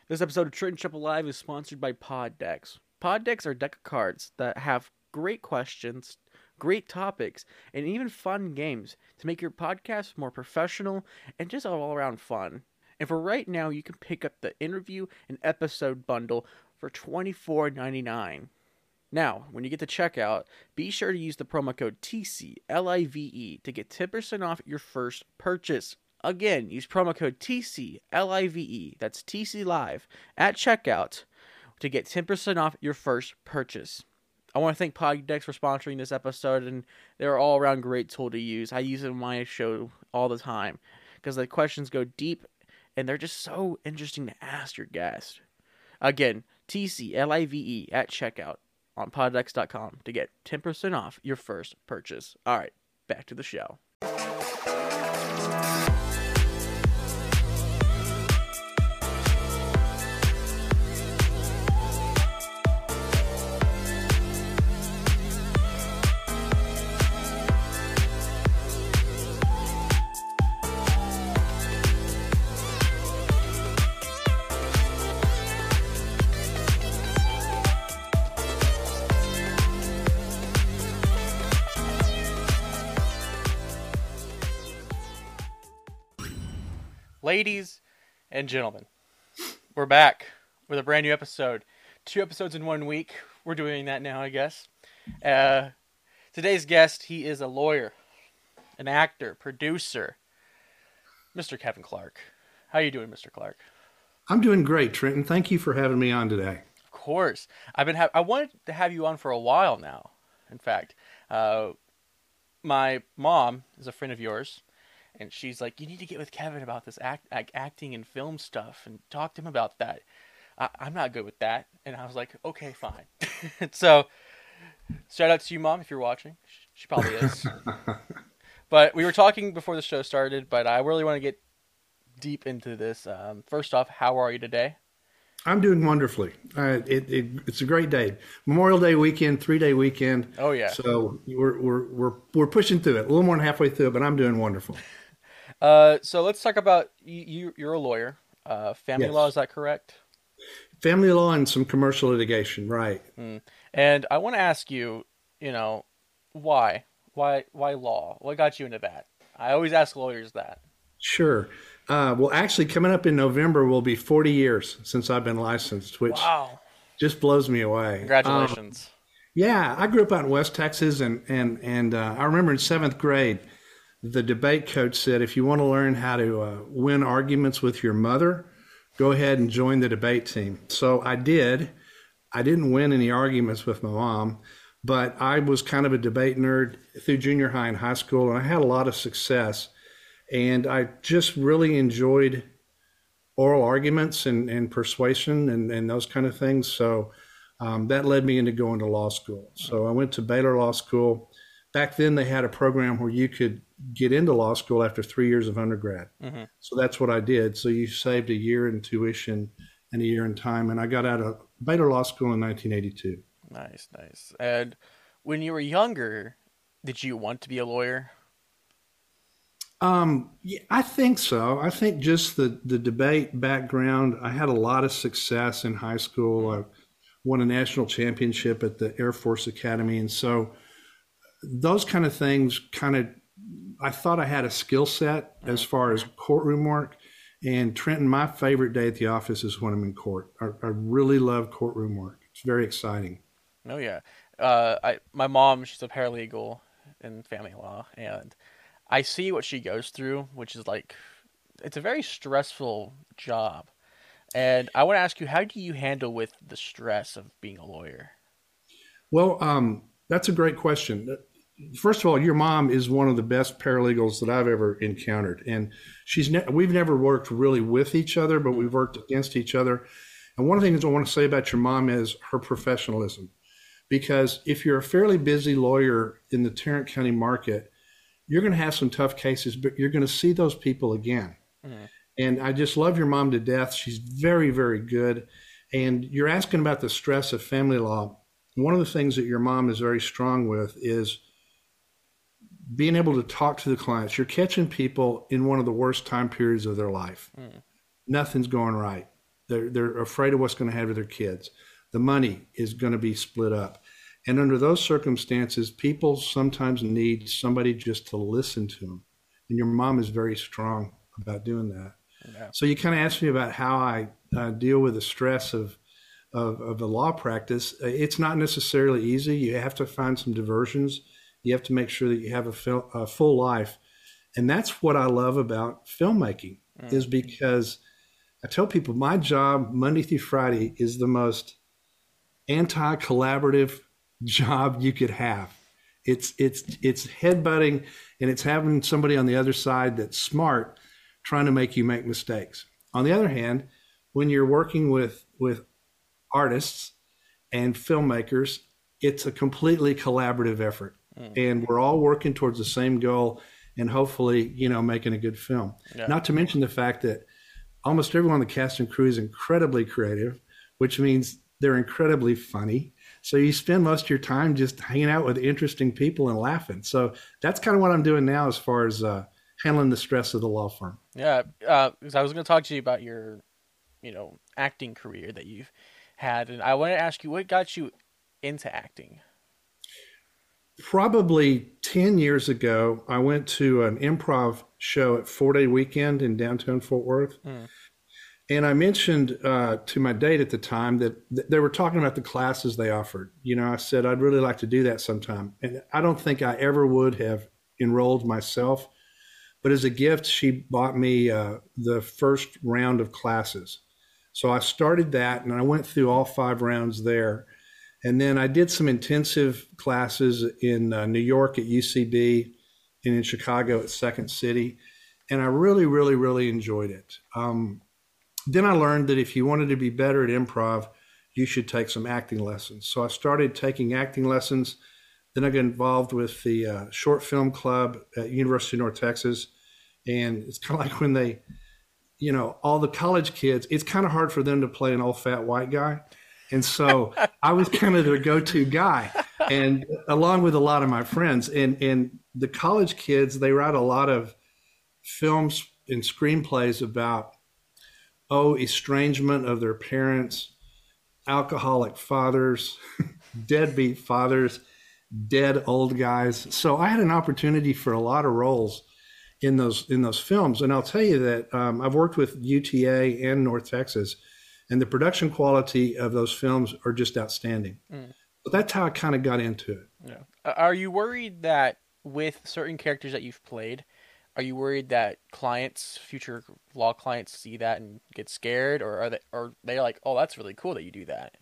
This episode of Trenton Triple Live is sponsored by Pod Decks. Pod Decks are a deck of cards that have great questions, great topics, and even fun games to make your podcast more professional and just all around fun. And for right now, you can pick up the interview and episode bundle for $24.99. Now, when you get to checkout, be sure to use the promo code TCLIVE to get 10% off your first purchase. Again, use promo code TCLIVE, that's TC Live, at checkout to get 10% off your first purchase. I want to thank Poddex for sponsoring this episode, and they're all around great tool to use. I use it in my show all the time because the questions go deep and they're just so interesting to ask your guest. Again, TCLIVE at checkout on poddex.com to get 10% off your first purchase. All right, back to the show. Ladies and gentlemen, we're back with a brand new episode. 2 episodes in 1 week. We're doing that now, I guess. Today's guest, he is a lawyer, an actor, producer, Mr. Kevin Clark. How you doing, Mr. Clark? I'm doing great, Trenton. Thank you for having me on today. Of course. I wanted to have you on for a while now. In fact, my mom is a friend of yours. And she's like, you need to get with Kevin about this acting and film stuff and talk to him about that. I'm not good with that. And I was like, okay, fine. So, shout out to you, Mom, if you're watching. She probably is. But we were talking before the show started, but I really want to get deep into this. First off, how are you today? I'm doing wonderfully. It's a great day. Memorial Day weekend, 3-day weekend. Oh, yeah. So we're pushing through it. A little more than halfway through it, but I'm doing wonderful. So let's talk about you're a lawyer. Family Yes. law, is that correct? Family law and some commercial litigation, right? And I want to ask you, why? Why law? What got you into that? I always ask lawyers that. Sure. Well, actually, coming up in November will be 40 years since I've been licensed, which Wow. just blows me away. Congratulations. Yeah, I grew up out in West Texas, and I remember in 7th grade, the debate coach said, if you want to learn how to win arguments with your mother, go ahead and join the debate team. So I did. I didn't win any arguments with my mom, but I was kind of a debate nerd through junior high and high school, and I had a lot of success. And I just really enjoyed oral arguments and persuasion and those kind of things. So that led me into going to law school. So I went to Baylor Law School. Back then, they had a program where you could get into law school after 3 years of undergrad. Mm-hmm. So that's what I did. So you saved a year in tuition and a year in time. And I got out of Baylor Law School in 1982. Nice. And when you were younger, did you want to be a lawyer? Yeah, I think so. I think just the debate background, I had a lot of success in high school. I won a national championship at the Air Force Academy. And so those kind of things I thought I had a skill set as far as courtroom work. And Trenton, my favorite day at the office is when I'm in court. I really love courtroom work. It's very exciting. Oh yeah. My mom, she's a paralegal in family law, and I see what she goes through, which is like, it's a very stressful job. And I want to ask you, how do you handle with the stress of being a lawyer? Well, that's a great question. First of all, your mom is one of the best paralegals that I've ever encountered. And we've never worked really with each other, but we've worked against each other. And one of the things I want to say about your mom is her professionalism. Because if you're a fairly busy lawyer in the Tarrant County market, you're going to have some tough cases, but you're going to see those people again. Mm-hmm. And I just love your mom to death. She's very, very good. And you're asking about the stress of family law. One of the things that your mom is very strong with is being able to talk to the clients. You're catching people in one of the worst time periods of their life. Nothing's going right. They're afraid of what's going to happen to their kids. The money is going to be split up. And under those circumstances, people sometimes need somebody just to listen to them. And your mom is very strong about doing that. Yeah. So you kind of asked me about how I deal with the stress of the law practice. It's not necessarily easy. You have to find some diversions. You have to make sure that you have a full life. And that's what I love about filmmaking is because I tell people my job Monday through Friday is the most anti-collaborative job you could have. It's headbutting, and it's having somebody on the other side that's smart trying to make you make mistakes. On the other hand, when you're working with artists and filmmakers, it's a completely collaborative effort. And we're all working towards the same goal and hopefully, making a good film. Yeah. Not to mention the fact that almost everyone on the cast and crew is incredibly creative, which means they're incredibly funny. So you spend most of your time just hanging out with interesting people and laughing. So that's kind of what I'm doing now as far as handling the stress of the law firm. Yeah, because I was going to talk to you about your, acting career that you've had. And I wanted to ask you, what got you into acting? Probably 10 years ago, I went to an improv show at 4-Day Weekend in downtown Fort Worth. And I mentioned to my date at the time that they were talking about the classes they offered. I said, I'd really like to do that sometime. And I don't think I ever would have enrolled myself. But as a gift, she bought me the first round of classes. So I started that, and I went through all 5 rounds there. And then I did some intensive classes in New York at UCB and in Chicago at Second City. And I really, really, really enjoyed it. Then I learned that if you wanted to be better at improv, you should take some acting lessons. So I started taking acting lessons. Then I got involved with the short film club at University of North Texas. And it's kind of like when they, all the college kids, it's kind of hard for them to play an old fat white guy. And so I was kind of their go-to guy, and along with a lot of my friends. And the college kids, they write a lot of films and screenplays about, estrangement of their parents, alcoholic fathers, deadbeat fathers, dead old guys. So I had an opportunity for a lot of roles in those films. And I'll tell you that I've worked with UTA and North Texas, and the production quality of those films are just outstanding. But that's how I kind of got into it. Yeah. Are you worried that with certain characters that you've played, are you worried that future law clients see that and get scared, or are they like, oh, that's really cool that you do that?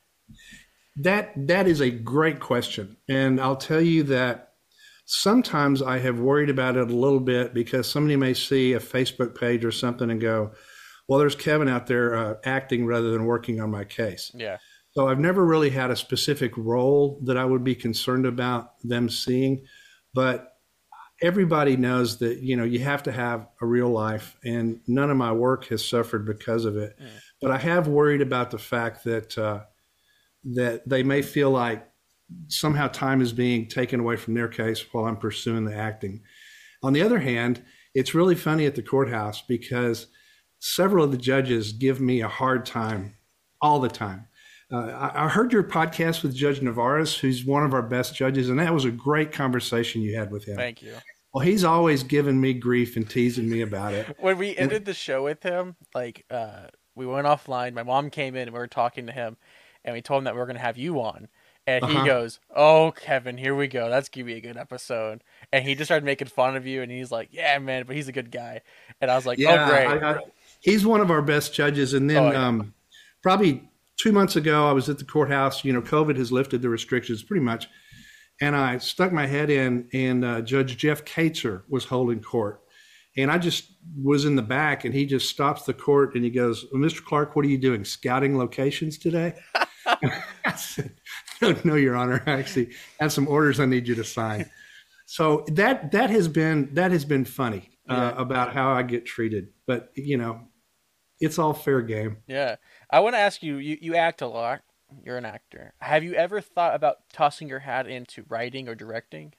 That is a great question. And I'll tell you that sometimes I have worried about it a little bit because somebody may see a Facebook page or something and go, well, there's Kevin out there acting rather than working on my case. Yeah. So I've never really had a specific role that I would be concerned about them seeing, but everybody knows that, you have to have a real life, and none of my work has suffered because of it. But I have worried about the fact that that they may feel like somehow time is being taken away from their case while I'm pursuing the acting. On the other hand, it's really funny at the courthouse because several of the judges give me a hard time all the time. I heard your podcast with Judge Navarez, who's one of our best judges, and that was a great conversation you had with him. Thank you. Well, he's always given me grief and teasing me about it. When we ended the show with him, we went offline. My mom came in and we were talking to him, and we told him that we were going to have you on. And he goes, "Oh, Kevin, here we go. That's going to be a good episode." And he just started making fun of you, and he's like, "Yeah, man, but he's a good guy." And I was like, "Oh, great." He's one of our best judges. And then probably 2 months ago, I was at the courthouse. COVID has lifted the restrictions pretty much. And I stuck my head in, and Judge Jeff Kaetzer was holding court. And I just was in the back, and he just stops the court, and he goes, well, Mr. Clark, what are you doing, scouting locations today? I said, no, Your Honor. I actually have some orders I need you to sign. So that has been funny about how I get treated. But, it's all fair game. Yeah. I want to ask you, you act a lot. You're an actor. Have you ever thought about tossing your hat into writing or directing?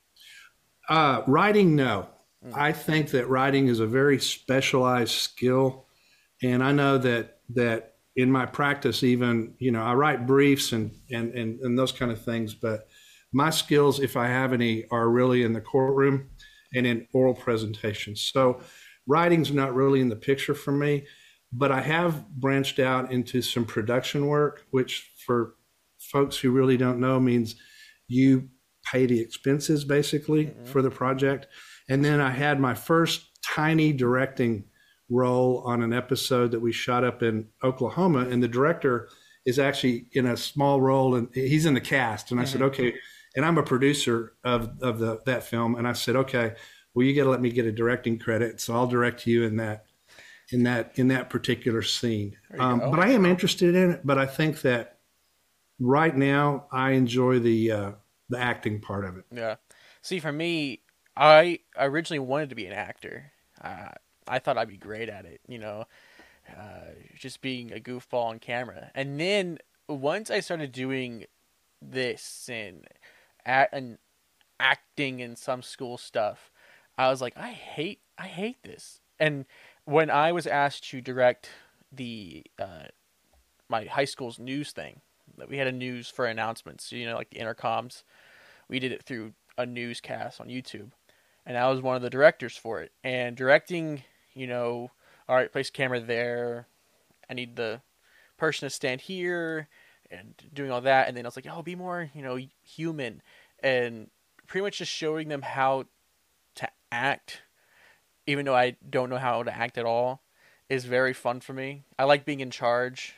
Writing, no. I think that writing is a very specialized skill. And I know that in my practice, even, I write briefs and those kind of things, but my skills, if I have any, are really in the courtroom and in oral presentations. So writing's not really in the picture for me, but I have branched out into some production work, which for folks who really don't know means you pay the expenses basically for the project. And then I had my first tiny directing role on an episode that we shot up in Oklahoma, and the director is actually in a small role, and he's in the cast. And I said, okay, and I'm a producer of that film, and I said, okay, well, you got to let me get a directing credit, so I'll direct you in that particular scene. But I am interested in it. But I think that right now I enjoy the acting part of it. Yeah. See, for me, I originally wanted to be an actor. I thought I'd be great at it, just being a goofball on camera. And then once I started doing this and acting in some school stuff, I was like, I hate this. And when I was asked to direct the my high school's news thing, that we had a news for announcements, like the intercoms, we did it through a newscast on YouTube, and I was one of the directors for it. And directing, all right, place camera there, I need the person to stand here, and doing all that. And then I was like, oh, be more, human, and pretty much just showing them how to act, even though I don't know how to act at all, is very fun for me. I like being in charge,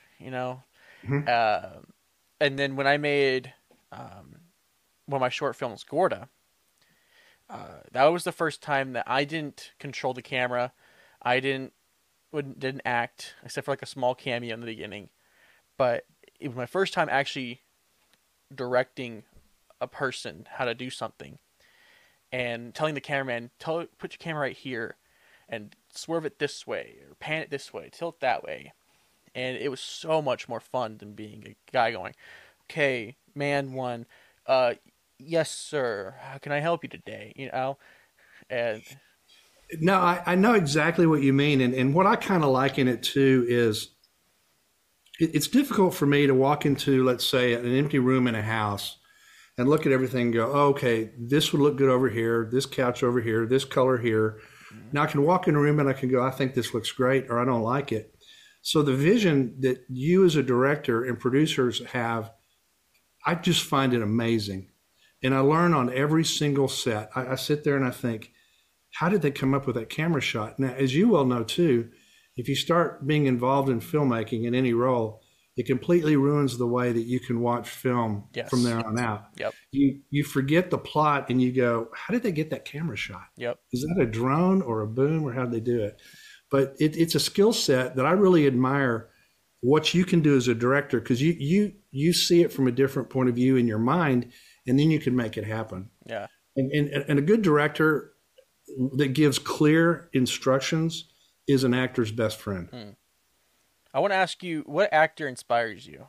and then when I made one of my short films, Gorda, that was the first time that I didn't control the camera. I didn't act, except for like a small cameo in the beginning. But it was my first time actually directing a person how to do something, and telling the cameraman, put your camera right here, and swerve it this way, or pan it this way, tilt that way. And it was so much more fun than being a guy going, okay, man one, yes, sir, how can I help you today? And no, I know exactly what you mean. And what I kind of liken it to is it's difficult for me to walk into, let's say, an empty room in a house and look at everything and go, oh, okay, this would look good over here, this couch over here, this color here. Now I can walk in a room and I can go, I think this looks great, or I don't like it. So the vision that you as a director and producers have, I just find it amazing. And I learn on every single set. I sit there and I think, how did they come up with that camera shot? Now, as you well know too, if you start being involved in filmmaking in any role, it completely ruins the way that you can watch film from there on out. Yep. You forget the plot and you go, how did they get that camera shot? Yep. Is that a drone or a boom, or how did they do it? But it's a skill set that I really admire what you can do as a director, because you see it from a different point of view in your mind, and then you can make it happen. Yeah. And a good director that gives clear instructions is an actor's best friend. I want to ask you, what actor inspires you?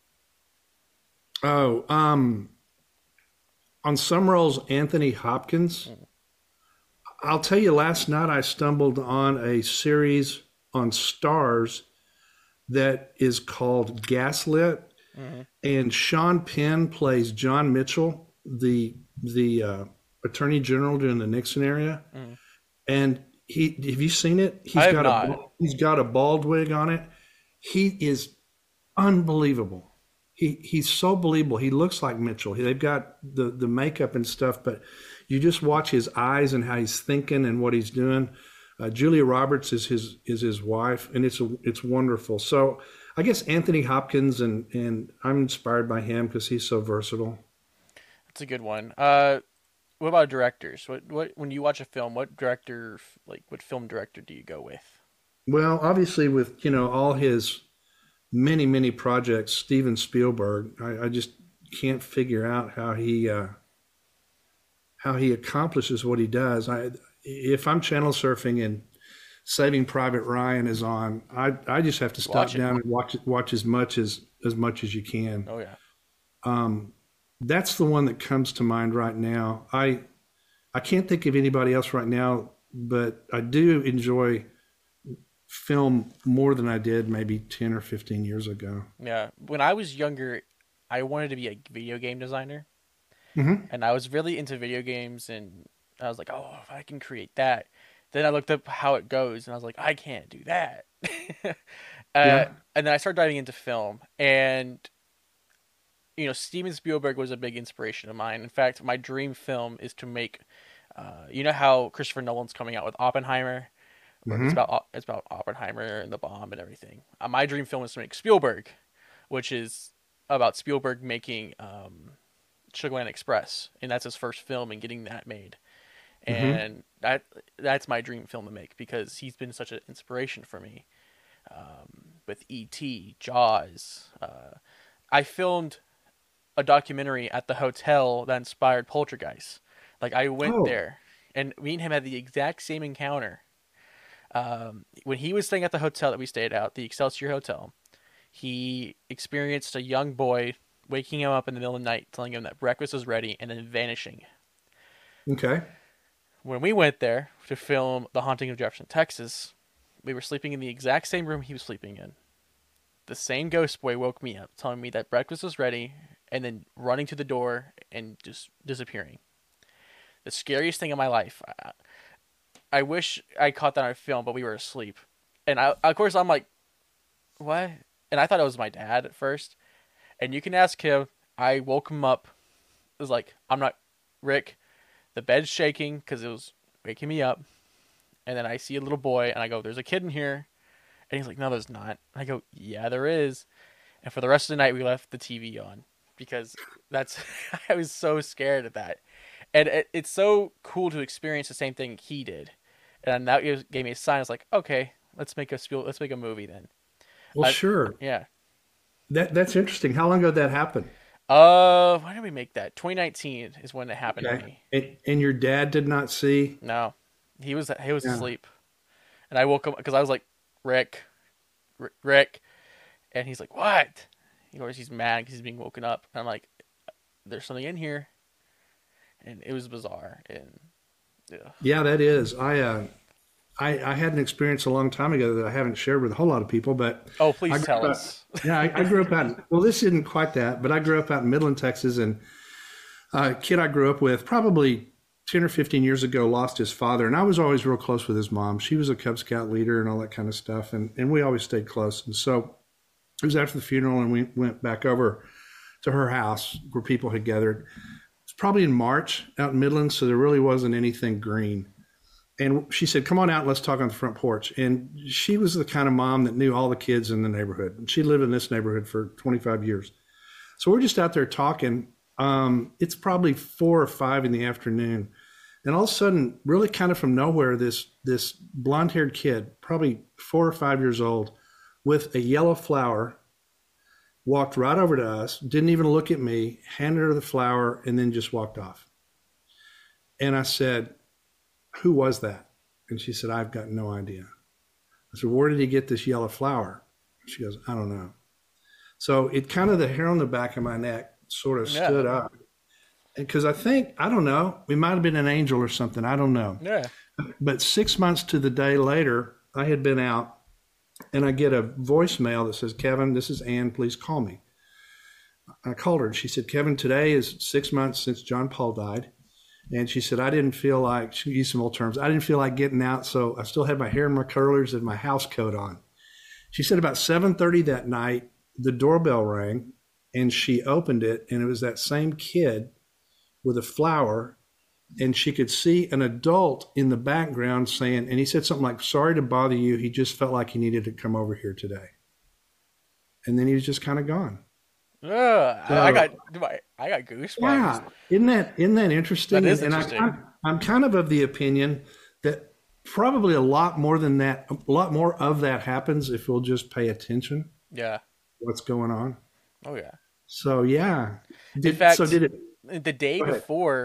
Oh, on some roles, Anthony Hopkins. I'll tell you, last night I stumbled on a series on Starz that is called Gaslit, and Sean Penn plays John Mitchell, the Attorney General during the Nixon era. And have you seen it? He's got a bald wig on it. He is unbelievable. He's so believable. He looks like Mitchell. They've got the makeup and stuff, but you just watch his eyes and how he's thinking and what he's doing. Julia Roberts is his wife, and it's wonderful. So I guess Anthony Hopkins, and I'm inspired by him because he's so versatile. That's a good one. What about directors? What when you watch a film, what film director do you go with? Well, obviously with all his many projects, Steven Spielberg, I just can't figure out how he accomplishes what he does. If I'm channel surfing and Saving Private Ryan is on, I just have to stop down and watch as much as you can. Oh yeah. That's the one that comes to mind right now. I can't think of anybody else right now, but I do enjoy film more than I did maybe 10 or 15 years ago. Yeah. When I was younger, I wanted to be a video game designer, Hmm. and I was really into video games, and I was like, oh, if I can create that. Then I looked up how it goes, and I was like, I can't do that. uh, Yeah. and then I started diving into film, and Steven Spielberg was a big inspiration of mine. In fact, my dream film is to make. You know how Christopher Nolan's coming out with Oppenheimer, where Hmm. it's about Oppenheimer and the bomb and everything. My dream film is to make Spielberg, which is about Spielberg making Sugarland Express, and that's his first film and getting that made. Hmm. And that's my dream film to make because he's been such an inspiration for me. With E.T., Jaws, I filmed a documentary at the hotel that inspired Poltergeist. Like I went Oh, there, and me and him had the exact same encounter. When he was staying at the hotel that we stayed at, the Excelsior Hotel, he experienced a young boy waking him up in the middle of the night, telling him that breakfast was ready, and then vanishing. okay. When we went there to film The Haunting of Jefferson, Texas, we were sleeping in the exact same room he was sleeping in. The same ghost boy woke me up, telling me that breakfast was ready, and then running to the door and just disappearing. The scariest thing in my life. I wish I caught that on film, but we were asleep. And of course, I'm like, what? And I thought it was my dad at first. And you can ask him. I woke him up. It was like, I'm not, Rick. The bed's shaking because it was waking me up. And then I see a little boy, and I go, "There's a kid in here." And he's like, "No, there's not." I go, "Yeah, there is." And for the rest of the night, we left the TV on because that's I was so scared of that. And it's so cool to experience the same thing he did. And that gave me a sign. It's like, okay, let's make a movie then. Well, sure. Yeah. That's interesting. How long ago did that happen? When did we make that? 2019 is when it happened to Okay. me. And your dad did not see? No, he was Yeah. asleep, and I woke up because I was like, Rick, Rick, and he's like, what? He's mad because he's being woken up. And I'm like, there's something in here, and it was bizarre. And yeah, Yeah, that is. I had an experience a long time ago that I haven't shared with a whole lot of people, but oh, I please grew tell up, us. yeah, I grew up out, well, this isn't quite that, but I grew up out in Midland, Texas, and a kid I grew up with probably 10 or 15 years ago lost his father, and I was always real close with his mom. She was a Cub Scout leader and all that kind of stuff, and we always stayed close. And so it was after the funeral, and we went back over to her house where people had gathered. It's probably in March out in Midland, so there really wasn't anything green. And she said, "Come on out, let's talk on the front porch." And she was the kind of mom that knew all the kids in the neighborhood. And she lived in this neighborhood for 25 years. So we're just out there talking. It's probably 4 or 5 in the afternoon. And all of a sudden, really kind of from nowhere, this blonde haired kid, probably 4 or 5 years old, with a yellow flower, walked right over to us, didn't even look at me, handed her the flower, and then just walked off. And I said, "Who was that?" And she said, "I've got no idea." I said, "Where did he get this yellow flower?" She goes, "I don't know." So it kind of, the hair on the back of my neck sort of Yeah, stood up. Because I think, I don't know, we might have been an angel or something. I don't know. yeah. But 6 months to the day later, I had been out and I get a voicemail that says, "Kevin, this is Ann. Please call me." I called her and she said, "Kevin, today is 6 months since John Paul died." And she said, "I didn't feel like," she used some old terms, "I didn't feel like getting out. So I still had my hair in my curlers and my house coat on." She said about 7:30 that night, the doorbell rang and she opened it. And it was that same kid with a flower. And she could see an adult in the background saying, and he said something like, "Sorry to bother you. He just felt like he needed to come over here today." And then he was just kind of gone. I So got goosebumps. yeah, isn't that That interesting? is And interesting. I'm kind of the opinion that probably a lot more than that, a lot more of that happens if we'll just pay attention to Yeah. what's going on. Oh yeah. So yeah, In did fact, it? the day Go ahead. before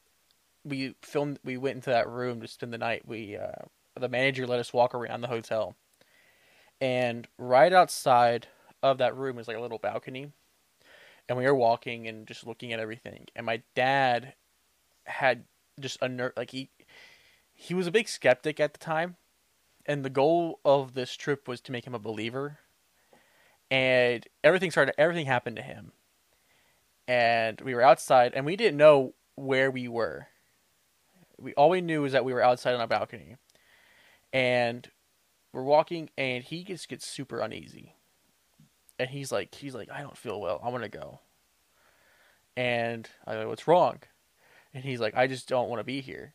we went into that room to spend the night. The manager let us walk around the hotel, and right outside of that room is like a little balcony, and we were walking and just looking at everything. And my dad had just a nerve, like he was a big skeptic at the time, and the goal of this trip was to make him a believer. And everything happened to him. And we were outside, and we didn't know where we were. All we knew was that we were outside on a balcony, and we're walking, and he just gets super uneasy, and he's like, I don't feel well. I want to go. And I go, what's wrong? And he's like, I just don't want to be here.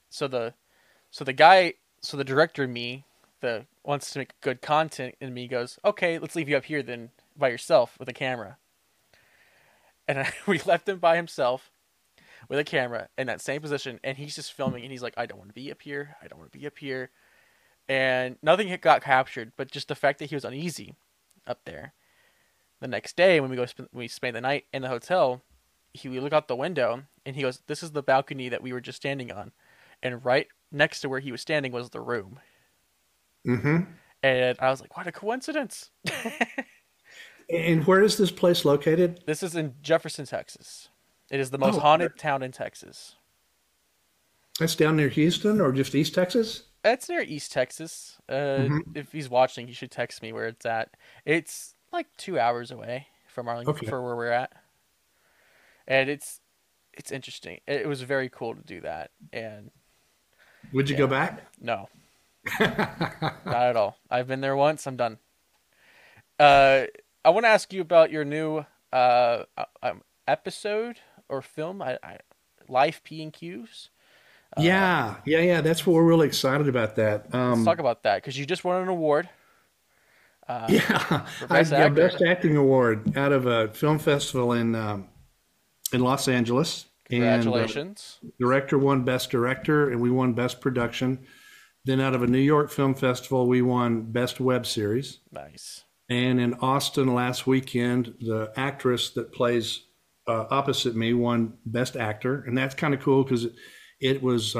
So the director in me, the wants to make good content in me goes, okay, let's leave you up here then by yourself with a camera. And we left him by himself with a camera in that same position, and he's just filming, and he's like, I don't want to be up here. I don't want to be up here. And nothing got captured, but just the fact that he was uneasy up there. The next day, when we spent the night in the hotel, we look out the window, and he goes, this is the balcony that we were just standing on. And right next to where he was standing was the room. Mm-hmm. And I was like, what a coincidence. And where is this place located? This is in Jefferson, Texas. It is the most haunted town in Texas. That's down near Houston or just East Texas? It's near East Texas. If he's watching, he should text me where it's at. It's like 2 hours away from Arlington for where we're at. And it's interesting. It was very cool to do that. And would you go back? No. Not at all. I've been there once. I'm done. I want to ask you about your new episode or film, Life P and Q's. Yeah. That's what we're really excited about. That. Let's talk about that because you just won an award. I got Best Acting Award out of a film festival in Los Angeles. Congratulations! And, director won Best Director, and we won Best Production. Then out of a New York Film Festival, we won Best Web Series. Nice. And in Austin last weekend, the actress that plays opposite me won Best Actor. And that's kind of cool because it was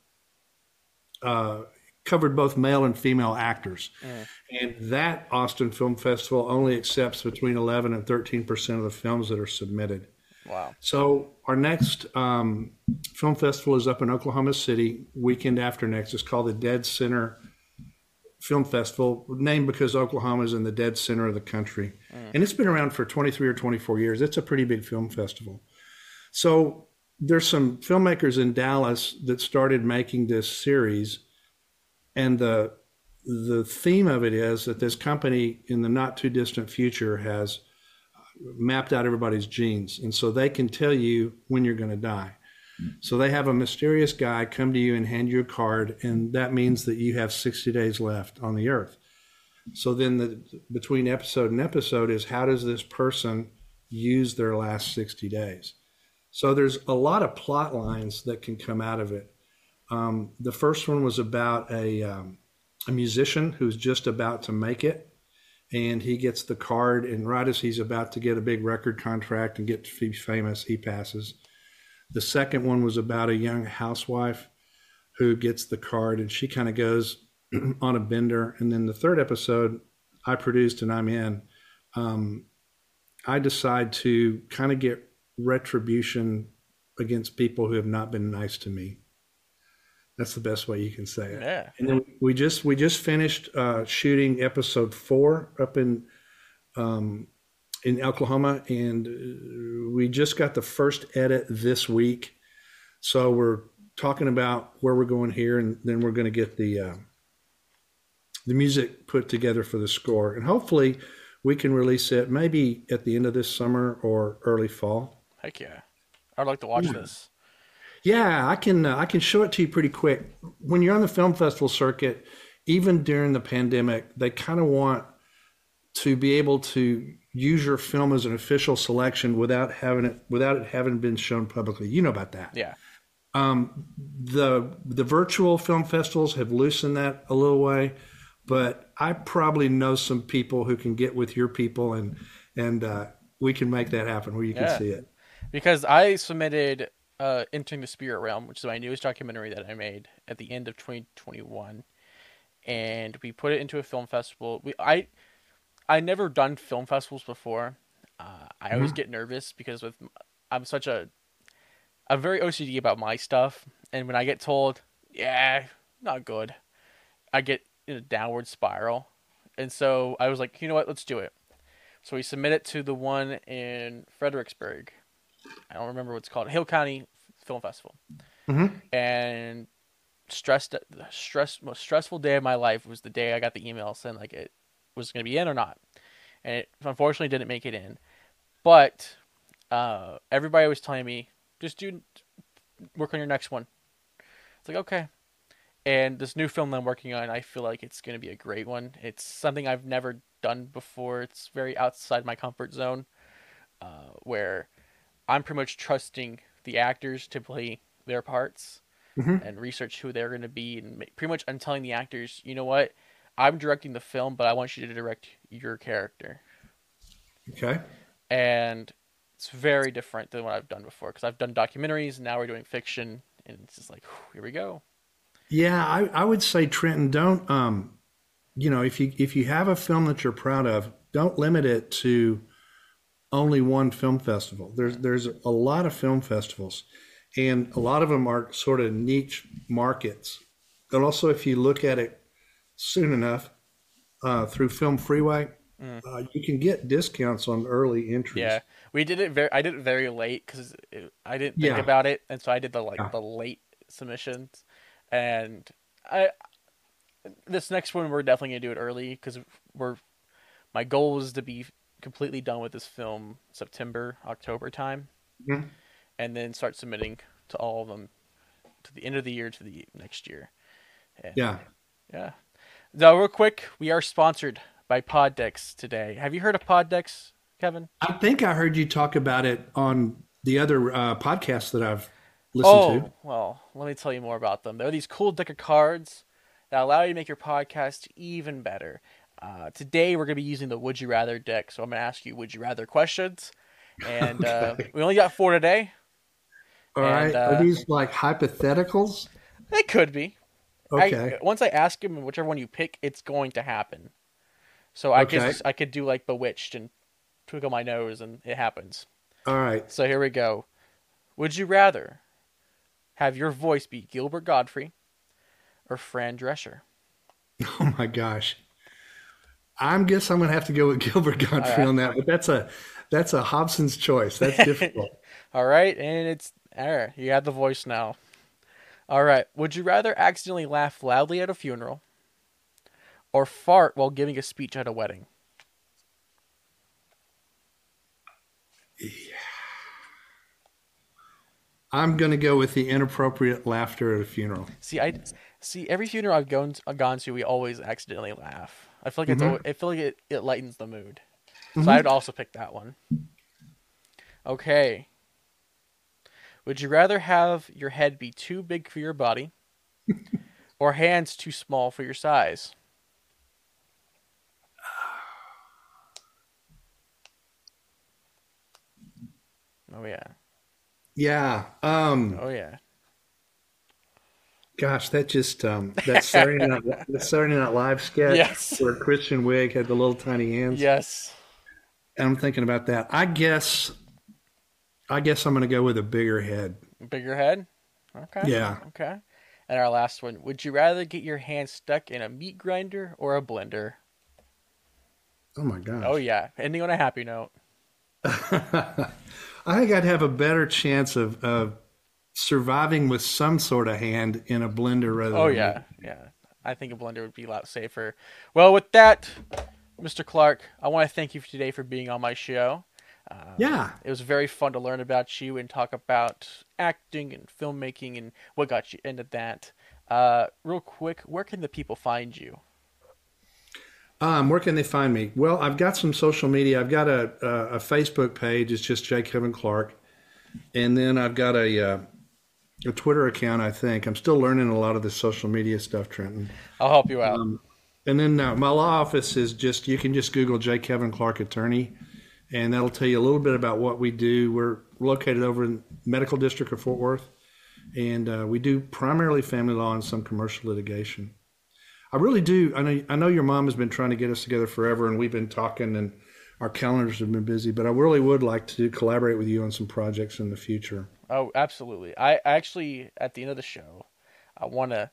covered both male and female actors. And that Austin Film Festival only accepts between 11 and 13% of the films that are submitted. Wow. So our next film festival is up in Oklahoma City, weekend after next. It's called the Dead Center Film Festival, named because Oklahoma is in the dead center of the country. And it's been around for 23 or 24 years. It's a pretty big film festival. So there's some filmmakers in Dallas that started making this series. And the theme of it is that this company in the not too distant future has mapped out everybody's genes. And so they can tell you when you're going to die. So they have a mysterious guy come to you and hand you a card, and that means that you have 60 days left on the earth. So then between episode and episode is how does this person use their last 60 days? So there's a lot of plot lines that can come out of it. The first one was about a musician who's just about to make it, and he gets the card, and right as he's about to get a big record contract and get to be famous, he passes. The second one was about a young housewife who gets the card, and she kind of goes on a bender. And then the third episode I produced and I'm in, I decide to kind of get retribution against people who have not been nice to me. That's the best way you can say it. Yeah. And then we just finished shooting episode 4 up in Oklahoma, and we just got the first edit this week. So we're talking about where we're going here, and then we're going to get the music put together for the score, and hopefully we can release it maybe at the end of this summer or early fall. Heck yeah, I'd like to watch this. Yeah, I can show it to you pretty quick. When you're on the film festival circuit, even during the pandemic, they kind of want to be able to use your film as an official selection without it having been shown publicly. You know about that. Yeah. The virtual film festivals have loosened that a little way, but I probably know some people who can get with your people and we can make that happen where you can see it. Because I submitted Entering the Spirit Realm, which is my newest documentary that I made at the end of 2021, and we put it into a film festival. I never done film festivals before. I always get nervous because I'm very OCD about my stuff, and when I get told, yeah, not good, I get in a downward spiral. And so I was like, you know what, let's do it. So we submit it to the one in Fredericksburg. I don't remember what it's called, Hill County Film Festival. Mm-hmm. And most stressful day of my life was the day I got the email saying like it was going to be in or not. And it unfortunately didn't make it in. But everybody was telling me, just work on your next one. It's like, okay. And this new film that I'm working on, I feel like it's going to be a great one. It's something I've never done before. It's very outside my comfort zone, where I'm pretty much trusting the actors to play their parts Mm-hmm. and research who they're going to be. And pretty much I'm telling the actors, you know what? I'm directing the film, but I want you to direct your character. Okay. And it's very different than what I've done before because I've done documentaries and now we're doing fiction. And it's just like, whew, here we go. Yeah, I would say, Trenton, don't if you have a film that you're proud of, don't limit it to only one film festival. There's a lot of film festivals, and a lot of them are sort of niche markets. But also, if you look at it soon enough through Film Freeway, you can get discounts on early entries. Yeah, I did it very late because I didn't think Yeah. about it, and so I did Yeah. the late submissions, and this next one we're definitely gonna do it early because my goal is to be completely done with this film September October time, Mhm. and then start submitting to all of them to the end of the year to the next year. And, Yeah. yeah. Now, real quick, we are sponsored by Poddex today. Have you heard of Poddex, Kevin? I think I heard you talk about it on the other podcast that I've listened to. Well, let me tell you more about them. They're these cool deck of cards that allow you to make your podcast even better. Today, we're going to be using the Would You Rather deck, so I'm going to ask you Would You Rather questions. And Okay. we only got 4 today. All And, right. Are these like hypotheticals? They could be. Okay. Once I ask him, whichever one you pick, it's going to happen. So Okay. I could do like Bewitched and twinkle my nose, and it happens. All right. So here we go. Would you rather have your voice be Gilbert Godfrey or Fran Drescher? Oh my gosh. I guess I'm going to have to go with Gilbert Godfrey right. on that, but that's a Hobson's choice. That's difficult. All right, and it's there. You have the voice now. All right. Would you rather accidentally laugh loudly at a funeral or fart while giving a speech at a wedding? I'm going to go with the inappropriate laughter at a funeral. See every funeral I've gone to, we always accidentally laugh. I feel like I feel like it lightens the mood. So I'd also pick that one. Okay. Would you rather have your head be too big for your body or hands too small for your size? Oh yeah. Yeah. Oh yeah. Gosh, that just that Saturday Night Live sketch Yes. where Christian Wiig had the little tiny hands. Yes. And I'm thinking about that. I guess I'm going to go with a bigger head. Bigger head? Okay. Yeah. Okay. And our last one. Would you rather get your hand stuck in a meat grinder or a blender? Oh my gosh. Oh yeah. Ending on a happy note. I think I'd have a better chance of surviving with some sort of hand in a blender rather Oh than yeah. Yeah. I think a blender would be a lot safer. Well, with that, Mr. Clark, I want to thank you today for being on my show. Yeah. It was very fun to learn about you and talk about acting and filmmaking and what got you into that. Real quick, where can the people find you? Where can they find me? Well, I've got some social media. I've got a Facebook page. It's just J. Kevin Clark. And then I've got a Twitter account, I think. I'm still learning a lot of the social media stuff, Trenton. I'll help you out. And then my law office is you can just Google J. Kevin Clark Attorney, and that'll tell you a little bit about what we do. We're located over in Medical District of Fort Worth, and we do primarily family law and some commercial litigation. I really do. I know your mom has been trying to get us together forever, and we've been talking, and our calendars have been busy, but I really would like to collaborate with you on some projects in the future. Oh, absolutely. I actually, at the end of the show, I want to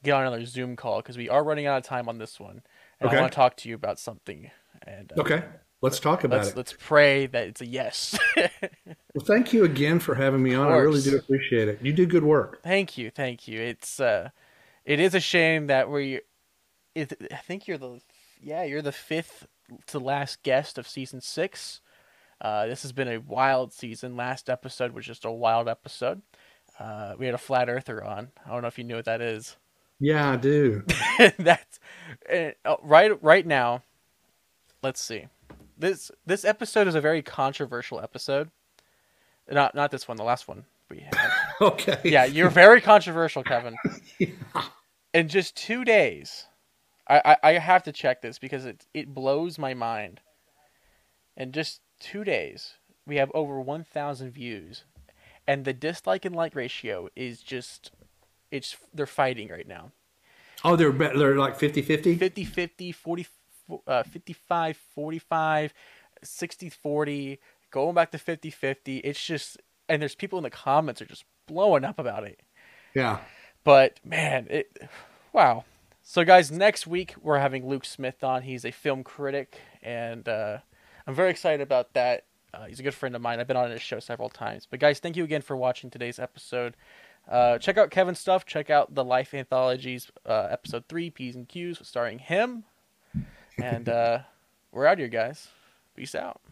get on another Zoom call because we are running out of time on this one, and I Okay. want to talk to you about something. And Okay. Let's talk about it. let's pray that it's a yes. Well, thank you again for having me on. I really do course. appreciate it. You do good work. Thank you, thank you. It is a shame that I think you're the fifth to last guest of season 6. This has been a wild season. Last episode was just a wild episode. We had a flat earther on. I don't know if you knew what that is. Yeah, I do. That's right now. Let's see. This episode is a very controversial episode. Not this one. The last one we had. Okay. Yeah, you're very controversial, Kevin. In just 2 days, I have to check this because it blows my mind. In just 2 days, we have over 1,000 views, and the dislike and like ratio is just they're fighting right now. Oh, they're like 50-50? 50-50, 55-45, 60-40, going back to 50-50. It's just, and there's people in the comments are just blowing up about it. Yeah. But man, wow. So guys, next week we're having Luke Smith on. He's a film critic, and I'm very excited about that. He's a good friend of mine. I've been on his show several times. But guys, thank you again for watching today's episode. Check out Kevin's stuff. Check out the Life Anthologies, episode 3, P's and Q's, starring him. And we're out here, guys. Peace out.